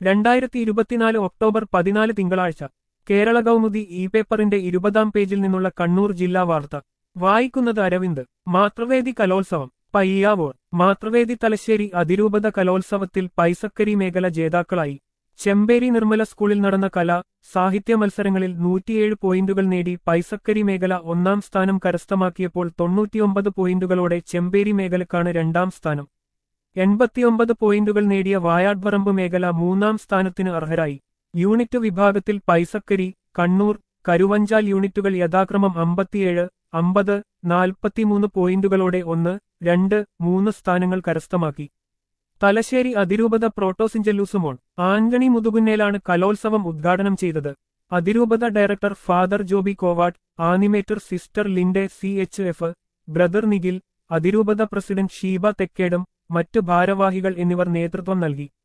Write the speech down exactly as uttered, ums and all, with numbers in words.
രണ്ടായിരത്തി ഇരുപത്തിനാല് ഒക്ടോബർ പതിനാല് തിങ്കളാഴ്ച കേരള കൗമുദി ഇ പേപ്പറിന്റെ ഇരുപതാം പേജിൽ നിന്നുള്ള കണ്ണൂർ ജില്ലാ വാർത്ത വായിക്കുന്നത് അരവിന്ദ്. മാതൃവേദി കലോത്സവം പയ്യാവൂർ. മാതൃവേദി തലശ്ശേരി അതിരൂപത കലോത്സവത്തിൽ പൈസക്കരി മേഖല ജേതാക്കളായി. ചെമ്പേരി നിർമ്മല സ്കൂളിൽ നടന്ന കലാ സാഹിത്യ മത്സരങ്ങളിൽ നൂറ്റിയേഴ് പോയിന്റുകൾ നേടി പൈസക്കരി മേഖല ഒന്നാം സ്ഥാനം കരസ്ഥമാക്കിയപ്പോൾ തൊണ്ണൂറ്റിയൊമ്പത് പോയിന്റുകളോടെ ചെമ്പേരി മേഖലക്കാണ് രണ്ടാം സ്ഥാനം. എൺപത്തിയൊമ്പത് പോയിന്റുകൾ നേടിയ വായാട്വറമ്പ് മേഖല മൂന്നാം സ്ഥാനത്തിന് അർഹരായി. യൂണിറ്റ് വിഭാഗത്തിൽ പൈസക്കരി, കണ്ണൂർ, കരുവഞ്ചാൽ യൂണിറ്റുകൾ യഥാക്രമം അമ്പത്തിയേഴ്, അമ്പത്, നാൽപ്പത്തിമൂന്ന് പോയിന്റുകളോടെ ഒന്ന്, രണ്ട്, മൂന്ന് സ്ഥാനങ്ങൾ കരസ്ഥമാക്കി. തലശ്ശേരി അതിരൂപത പ്രോട്ടോസിഞ്ചല്ലൂസുമോൾ ആന്റണി മുതുകുന്നേലാണ് കലോത്സവം ഉദ്ഘാടനം ചെയ്തത്. അതിരൂപത director father Joby Kovattu, animator sister Linde C H F, brother Nikhil, അതിരൂപത പ്രസിഡന്റ് ഷീബ തെക്കേടം, മറ്റു ഭാരവാഹികൾ എന്നിവർ നേതൃത്വം നൽകി.